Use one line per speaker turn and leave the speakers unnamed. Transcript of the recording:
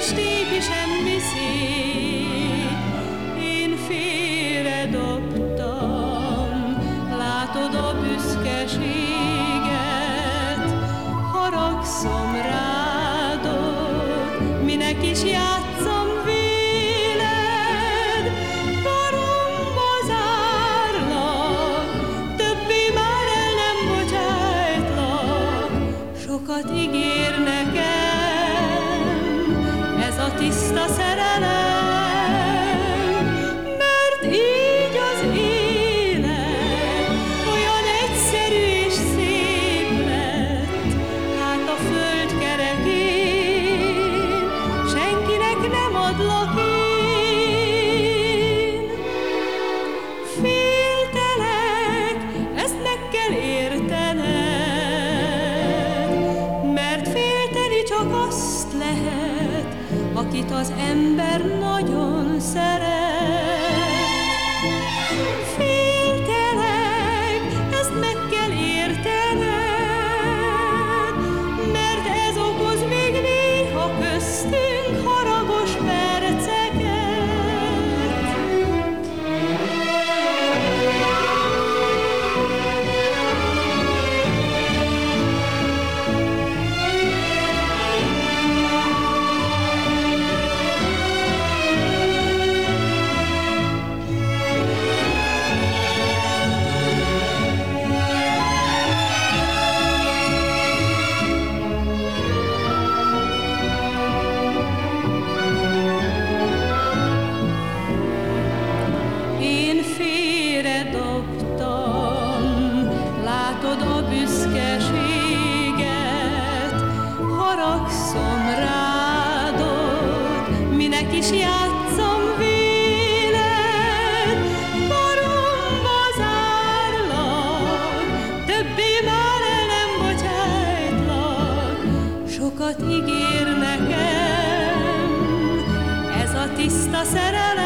is tépi, semmi szép. Én félredobtam, látod a büszkeséget, haragszom rádod, minek is játszom véled, karomba zárlak, többé már el nem bocsájtlak, sokat ígér nekem ez a tiszta szerelem, mert így az élet olyan egyszerű és szép lett, hát a föld kerekén senkinek nem adlak én. Féltelek, ezt meg kell értened, mert félteni csak azt lehet, akit az ember nagyon szeret. Féltelek, ezt meg kell értened, mert ez okoz még néha köztünk haragos perceket. Én félredobtam, látod a büszkeséget, haragszom rádod, minek is játszom véled, karomba zárlak, többé már el nem bocsájtlak, sokat ígér nekem ez a tiszta szerelem.